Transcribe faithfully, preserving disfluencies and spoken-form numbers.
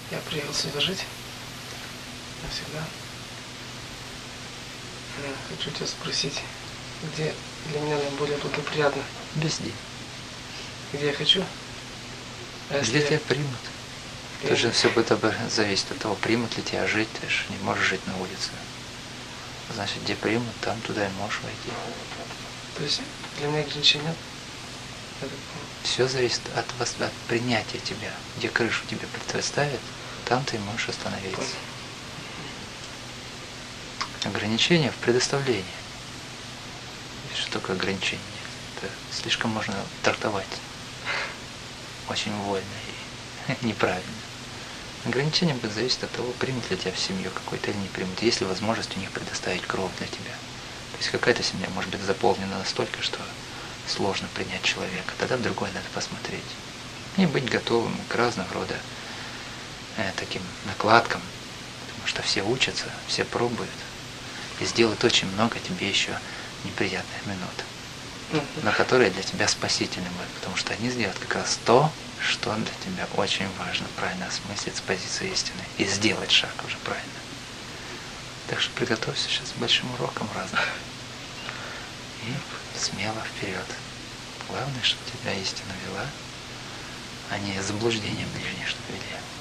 Я приехал сюда жить навсегда. Я хочу тебя спросить, где для меня наиболее благоприятно? Везде. Где я хочу? А Где я... тебя примут? Я... Тут же все будет зависеть от того, примут ли тебя жить, ты же не можешь жить на улице. Значит, где примут, там туда и можешь войти. То есть для меня ограничений нет? Все зависит от вас, от принятия тебя. Где крышу тебе представят, там ты можешь остановиться. Ограничение в предоставлении. Что такое ограничение? Это слишком можно трактовать. Очень вольно и неправильно. Ограничение будет зависеть от того, примут ли тебя в семью какой-то или не примут. Есть ли возможность у них предоставить кров для тебя. То есть какая-то семья может быть заполнена настолько, что сложно принять человека. Тогда в другой надо посмотреть. И быть готовым к разного рода э, таким накладкам. Потому что все учатся, все пробуют. И сделают очень много тебе еще неприятных минут, но которые для тебя спасительны будут, потому что они сделают как раз то, что для тебя очень важно, правильно осмыслить с позиции истины и сделать шаг уже правильно. Так что приготовься сейчас к большим урокам разным. И смело вперед. Главное, чтобы тебя истина вела, а не заблуждение ближнее, чтобы вели.